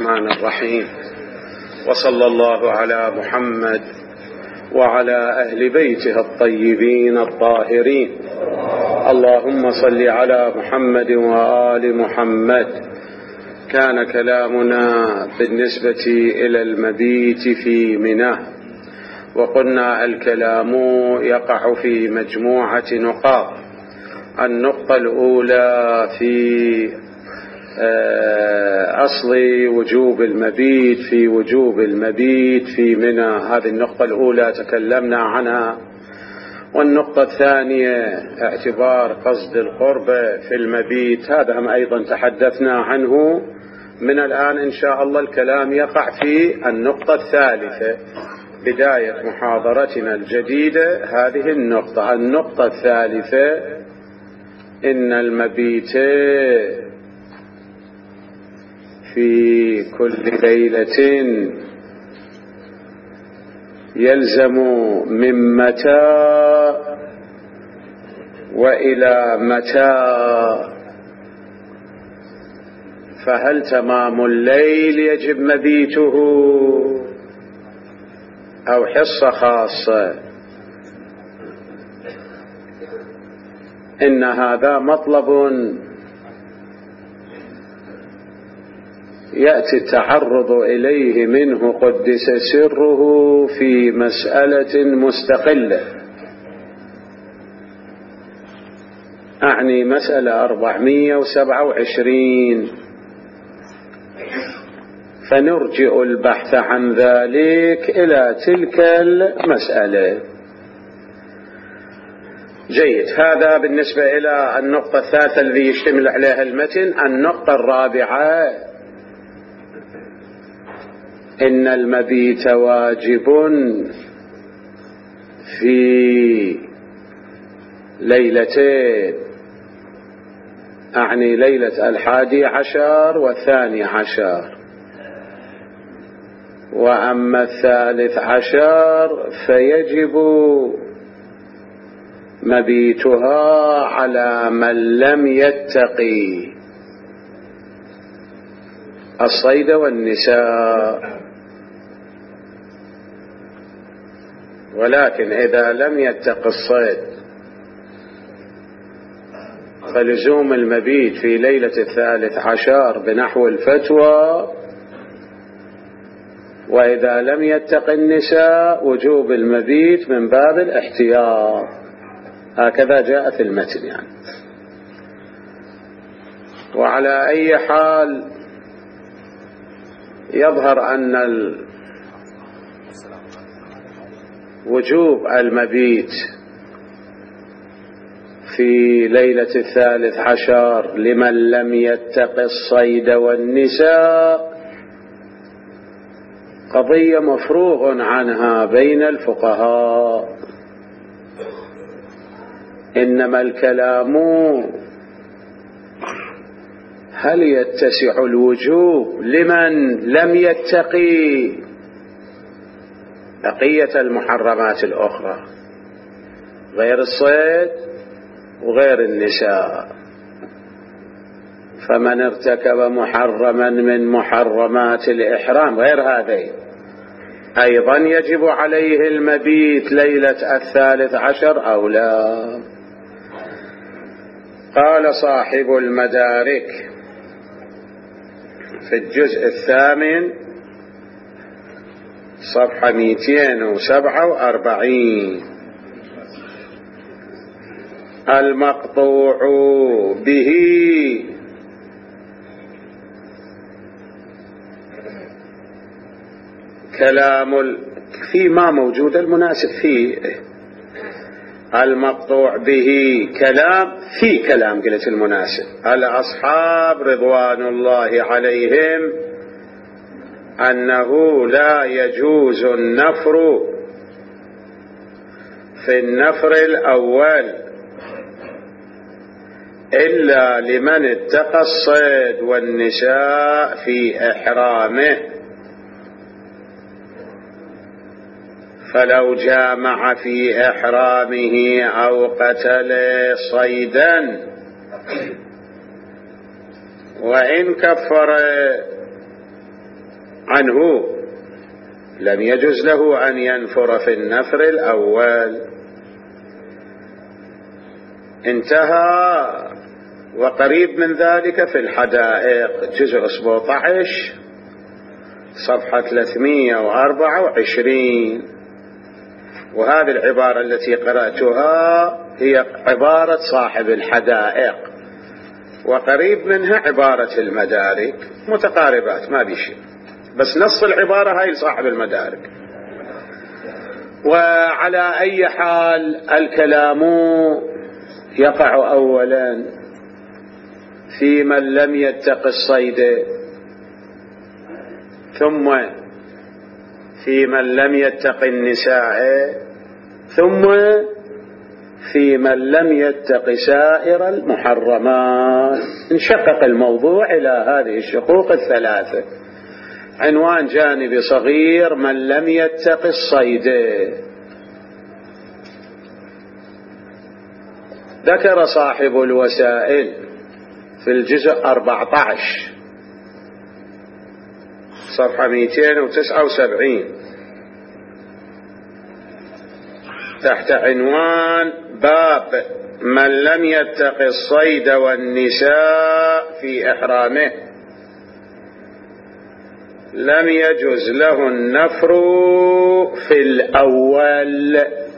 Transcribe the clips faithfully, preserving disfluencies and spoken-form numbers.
الرحمن الرحيم، وصلى الله على محمد وعلى أهل بيته الطيبين الطاهرين. اللهم صل على محمد وآل محمد. كان كلامنا بالنسبة إلى المبيت في منى، وقلنا الكلام يقع في مجموعة نقاط. النقطة الأولى في أصل وجوب المبيت في وجوب المبيت في منى، هذه النقطة الأولى تكلمنا عنها. والنقطة الثانية اعتبار قصد القرب في المبيت، هذا هم أيضا تحدثنا عنه. من الآن إن شاء الله الكلام يقع في النقطة الثالثة، بداية محاضرتنا الجديدة هذه النقطة. النقطة الثالثة: إن المبيت في كل ليلة يلزم من متى وإلى متى. فهل تمام الليل يجب مبيته أو حصة خاصة؟ إن هذا مطلب يأتي التعرض إليه منه قدس سره في مسألة مستقلة، أعني مسألة أربعمائة وسبعة وعشرين، فنرجع البحث عن ذلك إلى تلك المسألة. جيد، هذا بالنسبة إلى النقطة الثالثة الذي يشتمل عليها المتن. النقطة الرابعة: إن المبيت واجب في ليلتين، أعني ليلة الحادي عشر والثاني عشر. وأما الثالث عشر فيجب مبيتها على من لم يتقي الصيد والنساء. ولكن إذا لم يتق الصيد فلزوم المبيت في ليلة الثالث عشر بنحو الفتوى، وإذا لم يتق النساء وجوب المبيت من باب الاحتياط. هكذا جاء في المتن يعني. وعلى أي حال يظهر أن وجوب المبيت في ليلة الثالث عشر لمن لم يتق الصيد والنساء قضية مفروغ عنها بين الفقهاء، إنما الكلام هل يتسع الوجوب لمن لم يتقي بقية المحرمات الأخرى غير الصيد وغير النساء. فمن ارتكب محرما من محرمات الإحرام غير هذين أيضا يجب عليه المبيت ليلة الثالث عشر أو لا؟ قال صاحب المدارك في الجزء الثامن صفحة مئتين وسبعة وأربعين: المقطوع به كلام فيما موجود المناسب فيه. المقطوع به كلام في كلام قلت المناسب الأصحاب رضوان الله عليهم أنه لا يجوز النفر في النفر الأول إلا لمن اتقى الصيد والنساء في إحرامه، فلو جامع في إحرامه أو قتل صيدا وإن كفر عنه لم يجز له أن ينفر في النفر الأول. انتهى. وقريب من ذلك في الحدائق جزء سبعة عشر صفحة ثلاثمئة وأربعة وعشرين. وهذه العبارة التي قرأتها هي عبارة صاحب الحدائق، وقريب منها عبارة المدارك، متقاربات ما بشيء، بس نص العبارة هاي لصاحب المدارك. وعلى أي حال الكلام يقع أولا في من لم يتق الصيد، ثم في من لم يتق النساء، ثم في من لم يتق سائر المحرمات. انشقق الموضوع إلى هذه الشقوق الثلاثة. عنوان جانبي صغير: من لم يتق الصيد. ذكر صاحب الوسائل في الجزء أربعة عشر صفحة مئتين وتسعة وسبعين تحت عنوان باب من لم يتق الصيد والنساء في إحرامه لم يجز له النفر في الأول.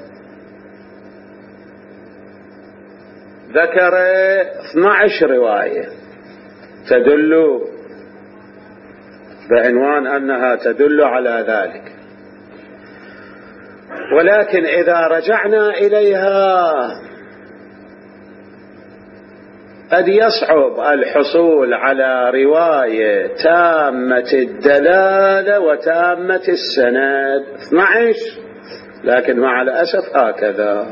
ذكر اثنتي عشرة رواية تدل بعنوان أنها تدل على ذلك، ولكن إذا رجعنا إليها قد يصعب الحصول على رواية تامة الدلالة وتامة السند. اثنتي عشرة، لكن مع الأسف هكذا.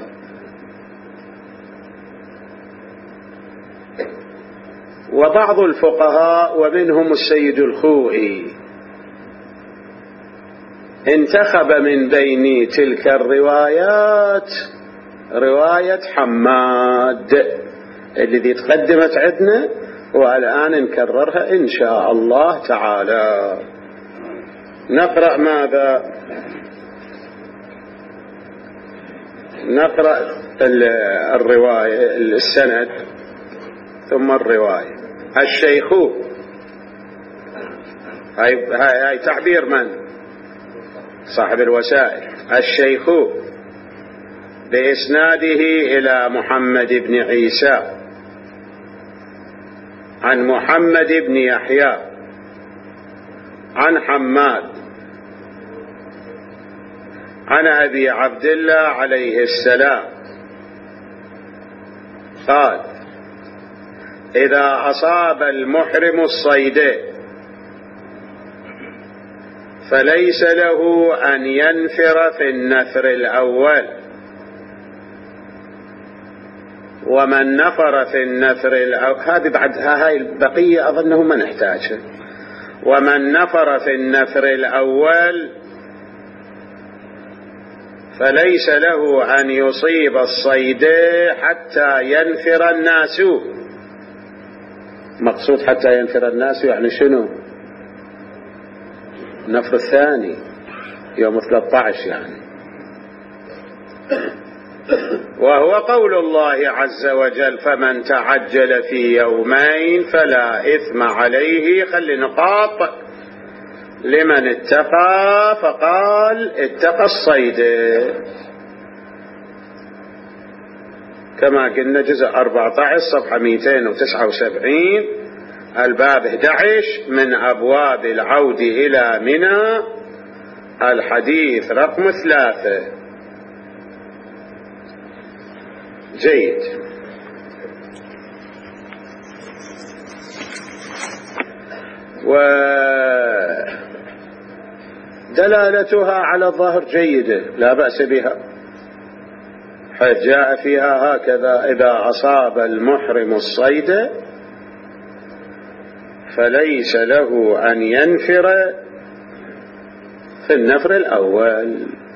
وبعض الفقهاء ومنهم السيد الخوئي انتخب من بين تلك الروايات رواية حماد الذي تقدمت عندنا، والآن نكررها إن شاء الله تعالى. نقرأ ماذا؟ نقرأ الرواية السند ثم الرواية. الشيخ، هاي, هاي تعبير من؟ صاحب الوسائل. الشيخ بإسناده إلى محمد بن عيسى عن محمد بن يحيى عن حماد عن أبي عبد الله عليه السلام قال: إذا أصاب المحرم الصيد فليس له أن ينفر في النفر الأول، ومن نفر في النفر الأول، هذه بعدها هاي البقية أظنه ما نحتاجها. ومن نفر في النفر الأول فليس له أن يصيب الصيد حتى ينفر الناس. مقصود حتى ينفر الناس يعني شنو؟ النفر الثاني يوم ثلاثة عشر يعني. وهو قول الله عز وجل: فمن تعجل في يومين فلا إثم عليه. خلي نقاط لمن اتقى، فقال اتقى الصيد، كما قلنا جزء أربعة عشر صفحة مئتين وتسعة وسبعين الباب أحد عشر من أبواب العود إلى منى، الحديث رقم ثلاثة. جيد. ودلالتها على الظاهر جيدة لا بأس بها، حيث جاء فيها هكذا: إذا أصاب المحرم الصيد فليس له أن ينفر في النفر الأول.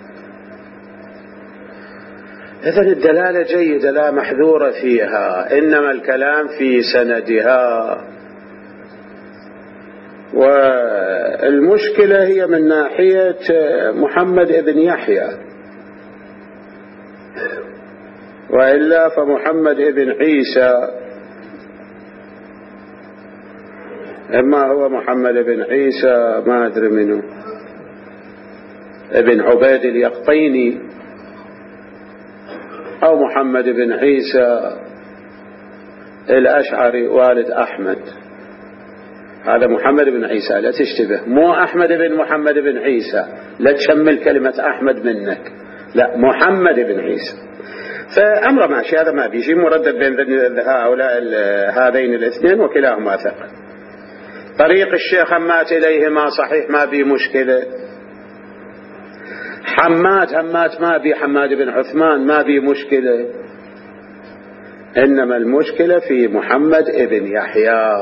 إذن الدلالة جيدة لا محذور فيها، إنما الكلام في سندها. والمشكلة هي من ناحية محمد ابن يحيى، وإلا فمحمد ابن عيسى إما هو محمد بن عيسى ما أدري منه ابن عبيد اليقطيني، أو محمد بن عيسى الأشعري والد أحمد. هذا محمد بن عيسى، لا تشتبه، مو أحمد بن محمد بن عيسى، لا تشمل كلمة أحمد منك، لا، محمد بن عيسى. فأمر ماشي، هذا ما بيجي مردد بين هؤلاء هذين الاثنين وكلاهما ثقة. طريق الشيخ همات إليهما صحيح ما بي مشكلة، حماد همات ما بي، حماد بن عثمان ما بي مشكلة، إنما المشكلة في محمد ابن يحيى.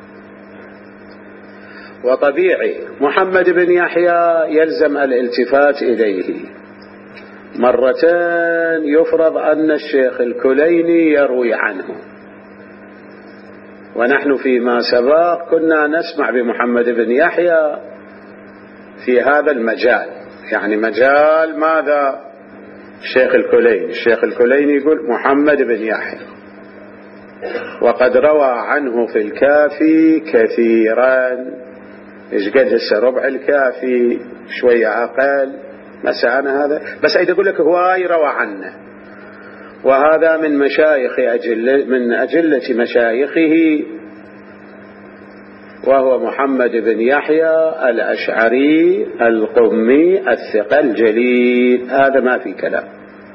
وطبيعي محمد بن يحيى يلزم الالتفات إليه. مرتين يفرض أن الشيخ الكليني يروي عنه، ونحن فيما سبق كنا نسمع بمحمد بن يحيى في هذا المجال، يعني مجال ماذا؟ الشيخ الكليني. الشيخ الكليني يقول محمد بن يحيى، وقد روى عنه في الكافي كثيرا. إيش قد هسه ربع الكافي، شوية أقل مسانا هذا، بس أيضا أقول لك هواي روى عنه، وهذا من مشايخ أجل من أجلة مشايخه، وهو محمد بن يحيى الأشعري القمي الثقة الجليل، هذا ما في كلام.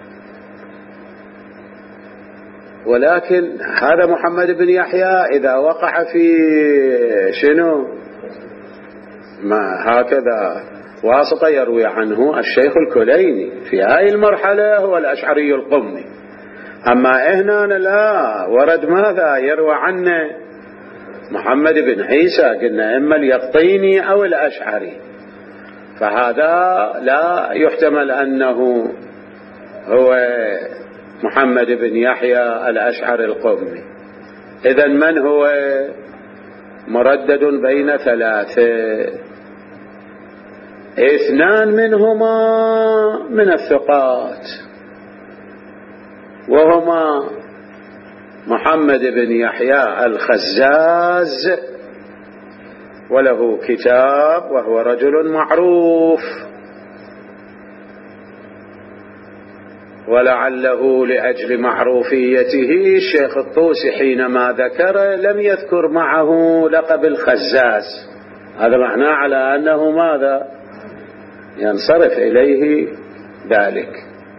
ولكن هذا محمد بن يحيى إذا وقع في شنو ما هكذا واسطة يروي عنه الشيخ الكليني، في هذه المرحلة هو الأشعري القمي. أما هنا لا، ورد ماذا يروى عنه محمد بن عيسى، قلنا إما اليقطيني أو الأشعري، فهذا لا يحتمل أنه هو محمد بن يحيى الأشعري القمي. إذن من هو؟ مردد بين ثلاثة، اثنان منهما من الثقات، وهما محمد بن يحيى الخزاز، وله كتاب وهو رجل معروف، ولعله لأجل معروفيته الشيخ الطوسي حينما ذكر لم يذكر معه لقب الخزاز، هذا معناه على أنه ماذا ينصرف إليه ذلك.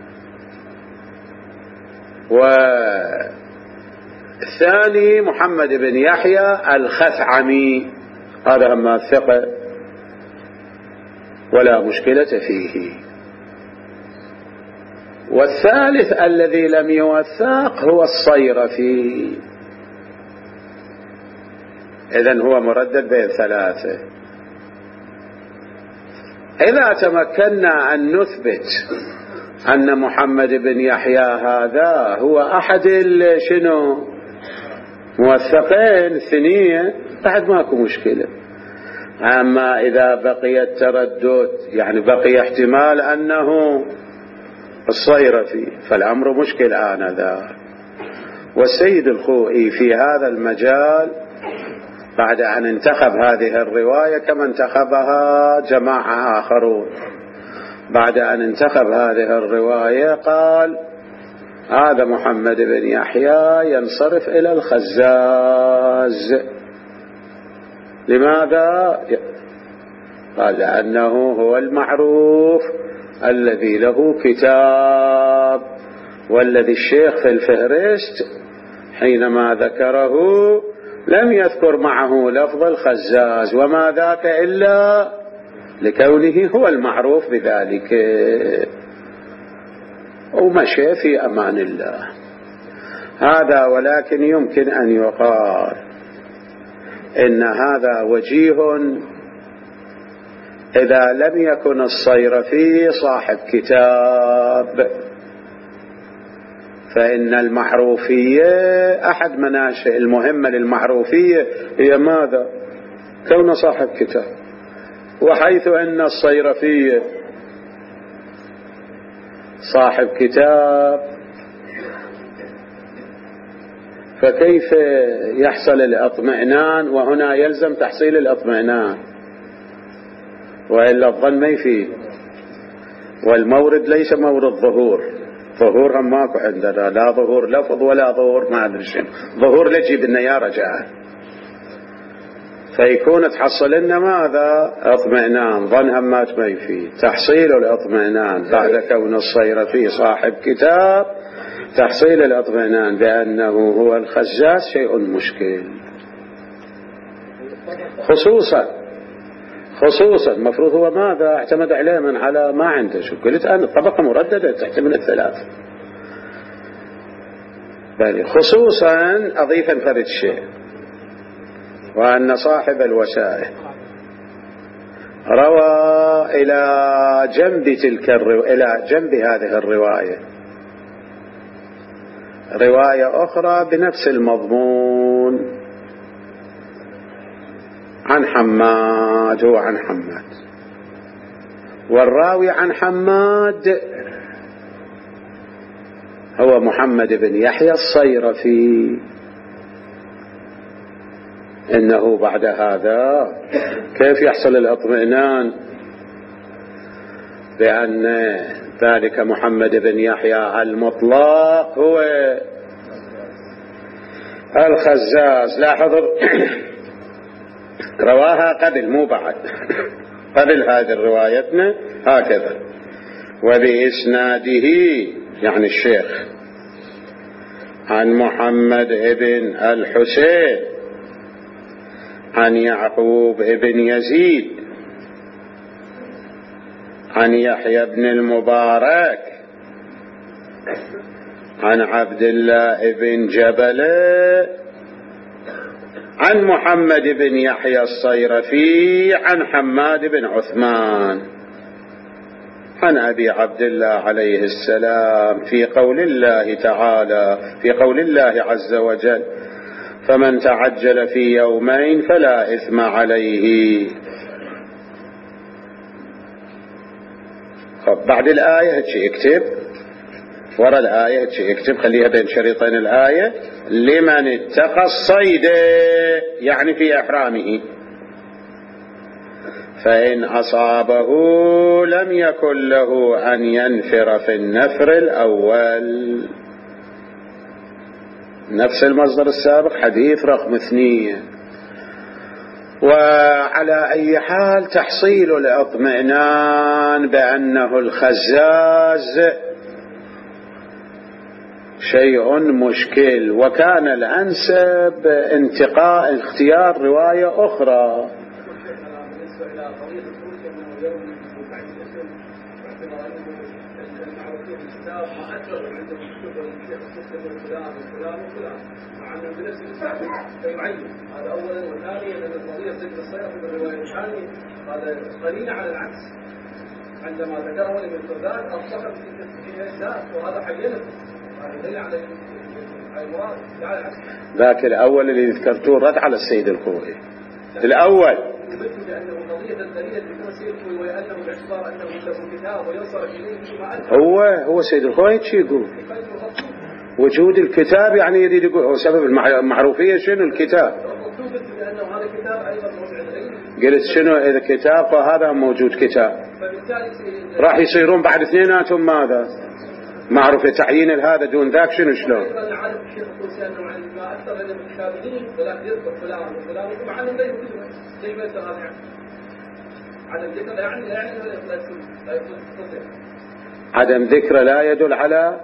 والثاني محمد بن يحيى الخثعمي، هذا هم الثقة ولا مشكلة فيه. والثالث الذي لم يوثق هو الصيرفي، إذن هو مردد بين ثلاثة. إذا تمكنا أن نثبت أن محمد بن يحيى هذا هو أحد شنو موثقين الثنية، بعد ماكو مشكلة. أما إذا بقي التردد، يعني بقي احتمال أنه الصيرفي، فالأمر مشكل آنذاك. والسيد الخوئي في هذا المجال بعد أن انتخب هذه الرواية كما انتخبها جماعة آخرون، بعد أن انتخب هذه الرواية قال هذا محمد بن يحيى ينصرف إلى الخزاز. لماذا؟ قال لأنه هو المعروف الذي له كتاب، والذي الشيخ في الفهرست حينما ذكره لم يذكر معه لفظ الخزاز، وما ذاك إلا لكونه هو المعروف بذلك، ومشى في أمان الله هذا. ولكن يمكن أن يقال إن هذا وجيه إذا لم يكن الصيرفي صاحب كتاب، فإن المعروفية أحد مناشئ المهمة للمعروفية هي ماذا؟ كونه صاحب كتاب. وحيث أن الصيرفي صاحب كتاب فكيف يحصل الاطمئنان؟ وهنا يلزم تحصيل الاطمئنان، وإلا الظن ما يفيد. والمورد ليس مورد ظهور، ظهور هم ماكو عندنا، لا ظهور لفظ ولا ظهور ما أدري شنو، ظهور لجي بالنيارة جاء، فيكون تحصل لنا ماذا؟ اطمئنان. ظن همات ما يفيد. تحصيل الاطمئنان بعد كون الصيرفي صاحب كتاب، تحصيل الاطمئنان بأنه هو الخزاز شيء مشكل، خصوصا خصوصا المفروض هو ماذا؟ اعتمد عليه من على ما عنده. شو قلت أنا؟ طبقة مرددة تحتمل الثلاث. بل خصوصا أضيف انفرد شيء، وأن صاحب الوسائل روى إلى جنب تلك الرو... إلى جنب هذه الرواية رواية أخرى بنفس المضمون عن حماد، هو عن حماد، والراوي عن حماد هو محمد بن يحيى الصيرفي. إنه بعد هذا كيف يحصل الاطمئنان بأن ذلك محمد بن يحيى المطلق هو الخزاز؟ لاحظوا رواها قبل مو بعد، قبل هذه روايتنا هكذا: وبإسناده يعني الشيخ عن محمد بن الحسين عن يعقوب بن يزيد عن يحيى بن المبارك عن عبد الله بن جبل عن محمد بن يحيى الصيرفي عن حماد بن عثمان عن أبي عبد الله عليه السلام في قول الله تعالى، في قول الله عز وجل: فمن تعجل في يومين فلا إثم عليه. خب بعد الآية هاتشي اكتب وراء الآية، هاتشي اكتب خليها بين شريطين الآية: لمن اتقى الصيد، يعني في إحرامه، فإن أصابه لم يكن له أن ينفر في النفر الأول. نفس المصدر السابق، حديث رقم اثنين. وعلى أي حال تحصيل الاطمئنان بأنه الخزاز شيء مشكل، وكان الأنسب انتقاء اختيار رواية أخرى. هذا اولا، وثانيا ان القضيه ضد الصيغه في الروايه الثانيه هذا قليل على العكس، عندما ذكره ابن فردان اطلق في الذات، وهذا حينه هذا دليل على المراد لا على العكس. ذاك الاول اللي ذكرتوه رد على السيد الخوئي الاول، قلت بانه قضيه الدليل في السيد الخوئي، وانه باعتبار انه له كتاب وينصرف اليه ما هو هو السيد الخوئي شو يقول؟ وجود الكتاب يعني يريد يقول هو سبب المعروفية شنو الكتاب؟ قلت شنو إذا كتاب فهذا موجود كتاب، راح يصيرون بعد اثنيناتهم ماذا؟ معروفة تعيين هذا دون ذاك شنو شلون؟ عدم ذكر لا يدل على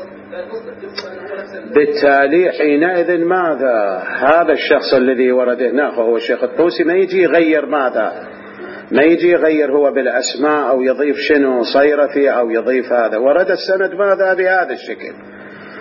بالتالي حينئذ ماذا؟ هذا الشخص الذي ورد هناك هو الشيخ الطوسي، ما يجي يغير ماذا؟ ما يجي يغير هو بالأسماء أو يضيف شنو صيرفي أو يضيف هذا. ورد السند ماذا بهذا الشكل،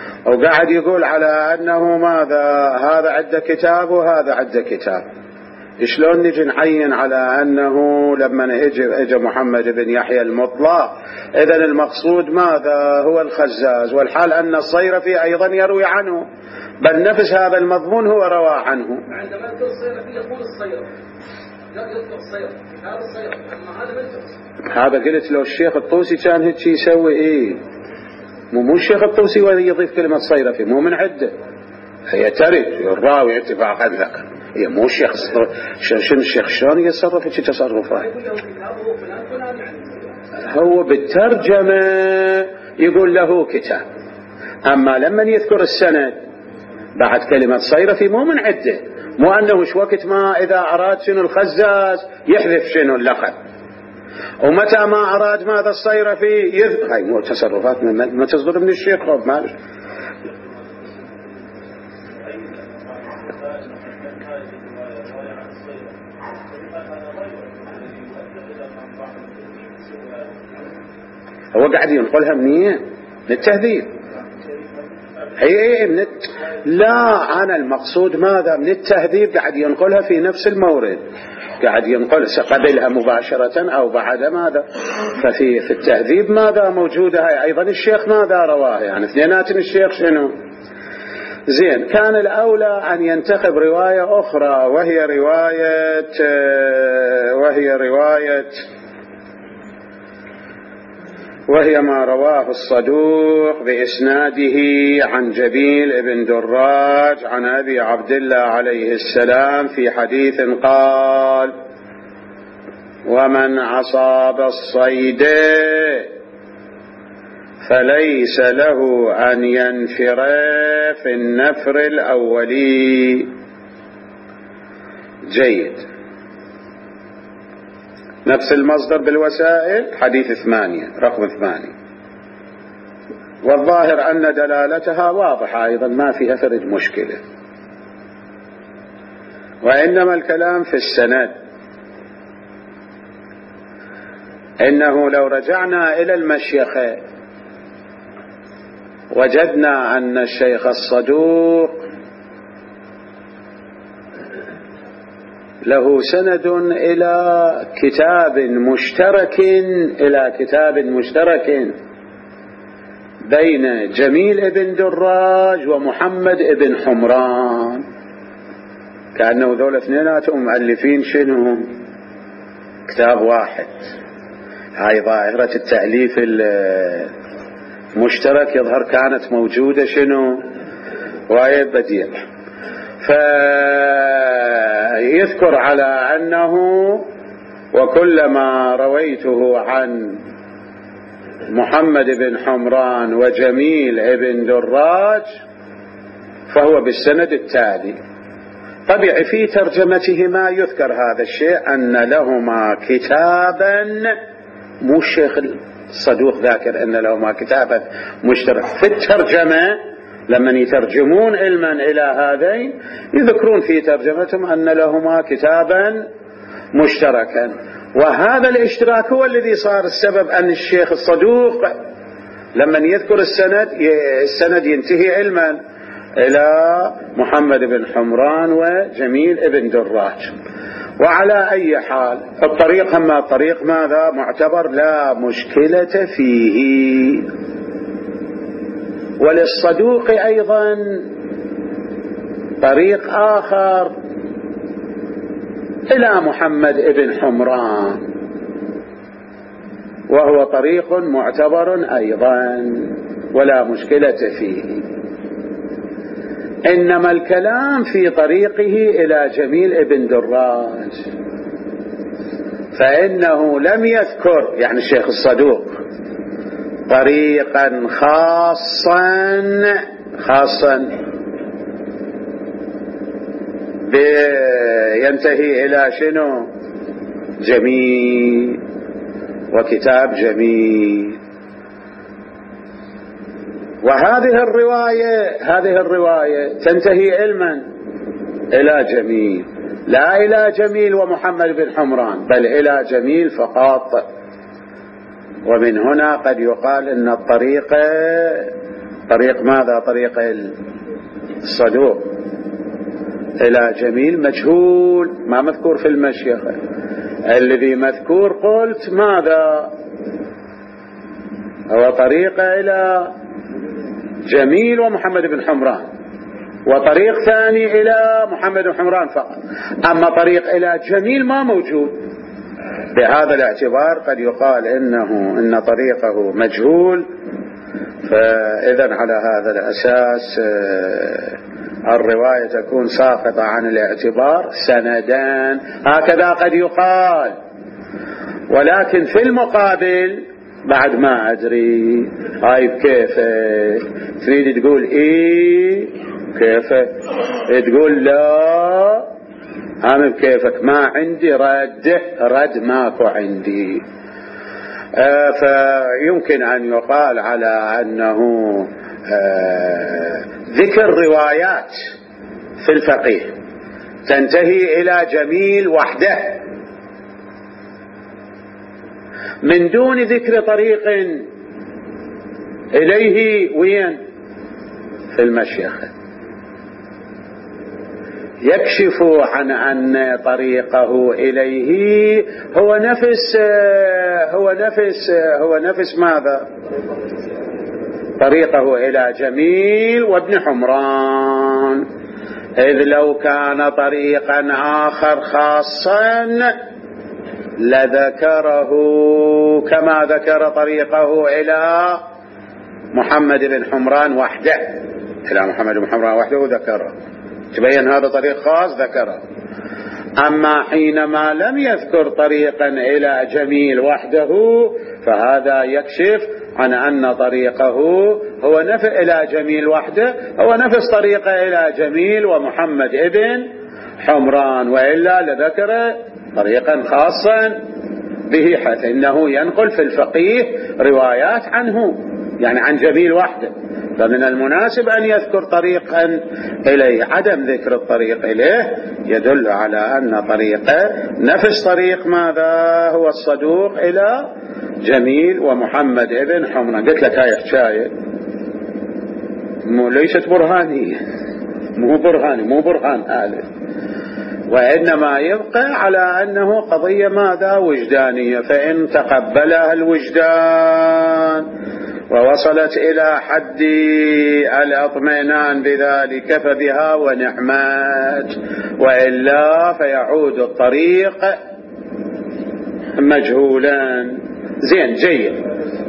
وقاعد يقول على أنه ماذا؟ هذا عنده كتاب وهذا عنده كتاب، شلون نجي نعين على أنه لما اجى اجى محمد بن يحيى المطلق إذا المقصود ماذا؟ هو الخزاز، والحال أن الصيرفي أيضا يروي عنه، بل نفس هذا المضمون هو روى عنه. عندما يذكر الصيرفي يقول الصيرفي، لا يذكر الصيرفي، هذا الصيرفي، أما هذا من هذا قلت لو الشيخ الطوسي كان هيك يسوي إيه، مو مو الشيخ الطوسي ويضيف كلمة صيرفي، مو من عدة، هي ترد الراوي اتفاقا ذكر، هي مو الشيخ. شنو الشيخ شلون يتصرف هيك تصرفات؟ هو بالترجمة يقول له كتاب، أما لما يذكر السند بعد كلمة صيرفي مو من عدة، مو أنه وش وقت ما إذا أراد شنو الخزاز يحذف شنو اللقب، ومتى ما أراد ماذا الصيرفي يذكر. هاي مو تصرفات ما تصدر من الشيخ رب مالك. هو قاعد ينقلها منين؟ من التهذيب. هي من الت... لا أنا المقصود ماذا من التهذيب، قاعد ينقلها في نفس المورد، قاعد ينقل قبلها مباشرة أو بعد ماذا. ففي في التهذيب ماذا موجودة هاي أيضا الشيخ ماذا رواه، يعني اثنينات الشيخ شنو. زين، كان الأولى أن ينتخب رواية أخرى وهي رواية وهي رواية وهي ما رواه الصدوق بإسناده عن جبيل بن دراج عن أبي عبد الله عليه السلام في حديث قال: ومن أصاب الصيد فليس له أن ينفر في النفر الأولي. جيد. نفس المصدر بالوسائل حديث ثمانية رقم ثمانية، والظاهر أن دلالتها واضحة أيضا ما فيها فرد مشكلة، وإنما الكلام في السند. إنه لو رجعنا إلى المشيخة وجدنا أن الشيخ الصدوق له سند إلى كتاب مشترك إلى كتاب مشترك بين جميل بن دراج ومحمد بن حمران، كأنه ذول اثنيناتهم مؤلفين شنو كتاب واحد. هاي ظاهرة التأليف المشترك يظهر كانت موجودة شنو وهي بديع. فيذكر على أنه وكلما رويته عن محمد بن حمران وجميل بن دراج فهو بالسند التالي. طبيعي في ترجمتهما يذكر هذا الشيء أن لهما كتابا، مو الشيخ الصدوق ذاكر أن لهما كتابا مشترك في الترجمة. لما يترجمون علما إلى هذين يذكرون في ترجمتهم أن لهما كتابا مشتركا، وهذا الاشتراك هو الذي صار السبب أن الشيخ الصدوق لما يذكر السند السند ينتهي علما إلى محمد بن حمران وجميل بن دراج. وعلى أي حال الطريق هم الطريق ماذا معتبر لا مشكلة فيه. وللصدوق أيضا طريق آخر إلى محمد بن حمران وهو طريق معتبر أيضا ولا مشكلة فيه، إنما الكلام في طريقه إلى جميل بن دراج، فإنه لم يذكر يعني الشيخ الصدوق طريقا خاصا خاصا ينتهي إلى شنو جميل وكتاب جميل. وهذه الرواية هذه الرواية تنتهي علما إلى جميل، لا إلى جميل ومحمد بن حمران بل إلى جميل فقط. ومن هنا قد يقال إن الطريق طريق ماذا طريق الصدوق إلى جميل مجهول ما مذكور في المشيخة. الذي مذكور قلت ماذا هو طريقة إلى جميل ومحمد بن حمران، وطريق ثاني إلى محمد بن حمران فقط. أما طريق إلى جميل ما موجود. بهذا الاعتبار قد يقال إنه إن طريقه مجهول. فإذا على هذا الأساس الرواية تكون ساقطة عن الاعتبار سندان، هكذا قد يقال. ولكن في المقابل بعد ما أدري طيب كيف تريد تقول إيه كيف تقول لا هم بكيفك، ما عندي رد رد ماكو عندي. آه فيمكن أن يقال على أنه آه ذكر روايات في الفقيه تنتهي إلى جميل وحده من دون ذكر طريق إليه وين في المشيخة يكشف عن أن طريقه إليه هو نفس هو نفس هو نفس ماذا طريقه إلى جميل وابن حمران. إذ لو كان طريقا آخر خاصا لذكره كما ذكر طريقه إلى محمد بن حمران وحده، إلى محمد بن حمران وحده ذكره، تبين هذا طريق خاص ذكره. أما حينما لم يذكر طريقا إلى جميل وحده فهذا يكشف عن أن طريقه هو نفس إلى جميل وحده هو نفس طريقه إلى جميل ومحمد ابن حمران، وإلا لذكر طريقا خاصا به حيث إنه ينقل في الفقيه روايات عنه يعني عن جميل وحده، فمن المناسب أن يذكر طريقا إليه. عدم ذكر الطريق إليه يدل على أن طريقه نفس طريق ماذا هو الصدوق إلى جميل ومحمد ابن حمران. قلت لك هاي حكاية ليست برهانية، مو برهاني مو برهان آلف، وإنما يبقى على أنه قضية ماذا وجدانية. فإن تقبلها الوجدان ووصلت إلى حد الاطمئنان بذلك فبها ونعمت، وإلا فيعود الطريق مجهولا. زين جيد.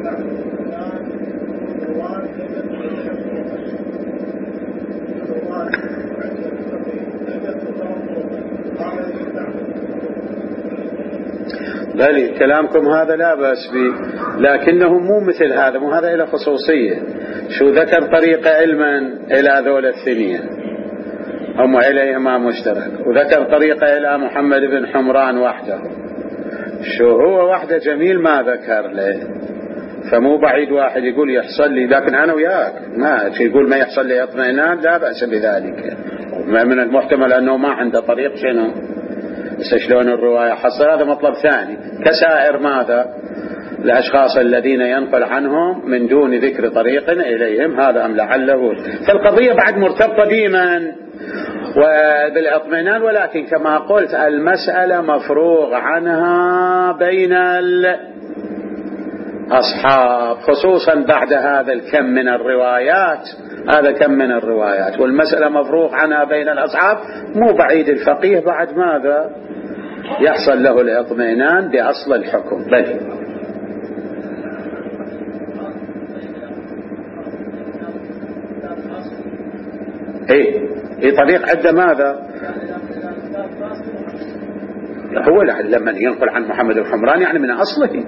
بل كلامكم هذا لا بأس به، لكنه مو مثل هذا، مو هذا إلى خصوصية. شو ذكر طريقة علما إلى ذول الثنية هم إليهما مشترك، وذكر طريقة إلى محمد بن حمران وحده، شو هو وحده جميل ما ذكر له. فمو بعيد واحد يقول يحصل لي، لكن أنا وياك ما يقول ما يحصل لي اطمئنان لا بأس بذلك. من المحتمل أنه ما عنده طريق شنو شلون الرواية حصل، هذا مطلب ثاني كسائر ماذا الأشخاص الذين ينقل عنهم من دون ذكر طريق إليهم، هذا أم لعله. فالقضية بعد مرتبطة بمن وبالاطمئنان، ولكن كما قلت المسألة مفروغ عنها بين الأصحاب خصوصا بعد هذا الكم من الروايات، هذا كم من الروايات، والمسألة مفروغ عنها بين الأصحاب. مو بعيد الفقيه بعد ماذا يحصل له الاطمئنان بأصل الحكم. بل ايه ايه طريق عدة ماذا هو لما ينقل عن محمد بن حمران يعني من أصله.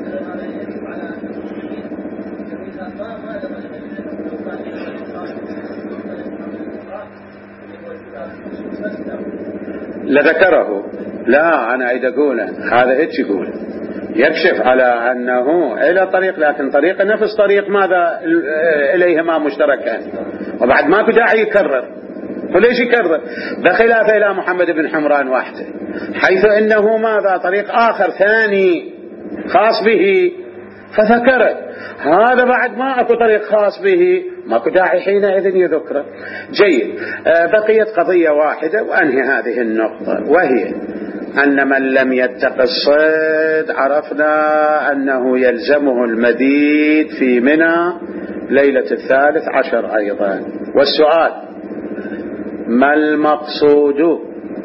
لذكره لا أنا أيد أقول هذا هيك يقول يكشف على أنه إلى طريق، لكن طريق نفس طريق ماذا إليهما مشتركان، وبعد ما داعي يكرر. وليش يكرر؟ بخلاف إلى محمد بن حمران وحده حيث إنه ماذا طريق آخر ثاني خاص به فذكرت هذا بعد ما أكو طريق خاص به، ماكو داعي حينئذ يذكره. جيد. بقيت قضية واحدة وأنهي هذه النقطة، وهي أن من لم يتق الصيد عرفنا أنه يلزمه المبيت في منى ليلة الثالث عشر أيضا. والسؤال: ما المقصود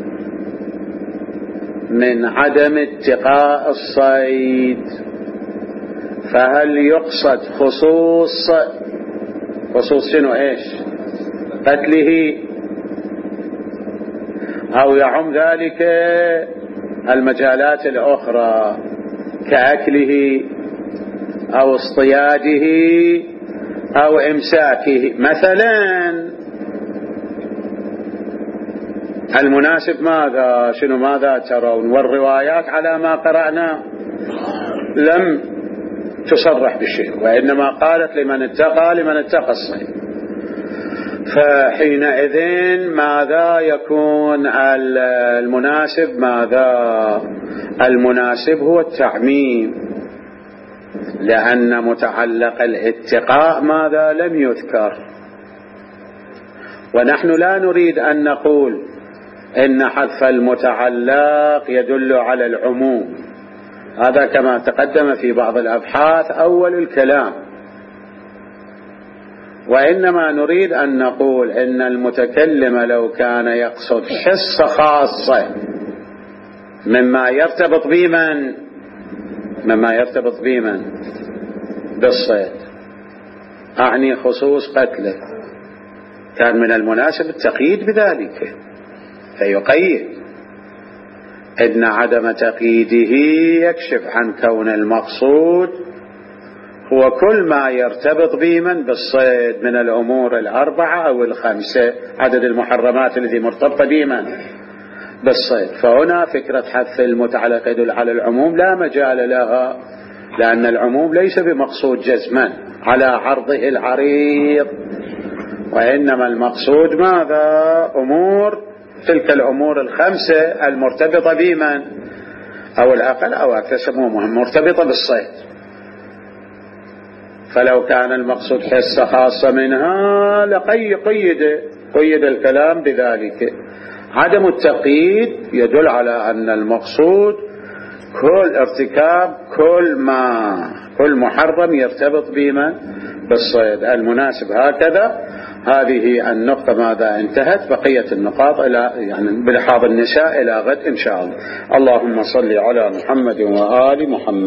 من عدم اتقاء الصيد؟ فهل يقصد خصوص خصوص شنو ايش قتله، أو يعم ذلك المجالات الأخرى كأكله أو اصطياده أو إمساكه؟ مثلا المناسب ماذا شنو ماذا ترون؟ والروايات على ما قرأنا لم تصرح بالشيء، وإنما قالت لمن اتقى لمن اتقى الصيد. فحينئذ ماذا يكون المناسب؟ ماذا المناسب هو التعميم، لأن متعلق الاتقاء ماذا لم يذكر. ونحن لا نريد أن نقول إن حذف المتعلق يدل على العموم، هذا كما تقدم في بعض الأبحاث أول الكلام، وإنما نريد أن نقول إن المتكلم لو كان يقصد حصة خاصة مما يرتبط بمن مما يرتبط بمن بالصيد، أعني خصوص قتله، كان من المناسب التقييد بذلك فيقيد. إن عدم تقييده يكشف عن كون المقصود هو كل ما يرتبط بمن بالصيد من الأمور الأربعة أو الخمسة، عدد المحرمات التي مرتبطة بمن بالصيد. فهنا فكرة حذف المتعلق يدل على العموم لا مجال لها، لأن العموم ليس بمقصود جزما على عرضه العريض، وإنما المقصود ماذا؟ أمور تلك الأمور الخمسة المرتبطة بمن أو الأقل أو أكثر سموها مرتبطة بالصيد. فلو كان المقصود حصة خاصة منها لقي قيد قيد الكلام بذلك. عدم التقييد يدل على أن المقصود كل ارتكاب كل ما كل محرم يرتبط بمن بالصيد. المناسب هكذا. هذه النقطة ماذا انتهت، بقية النقاط إلى يعني بلحاظ النساء إلى غد إن شاء الله. اللهم صل على محمد وآل محمد.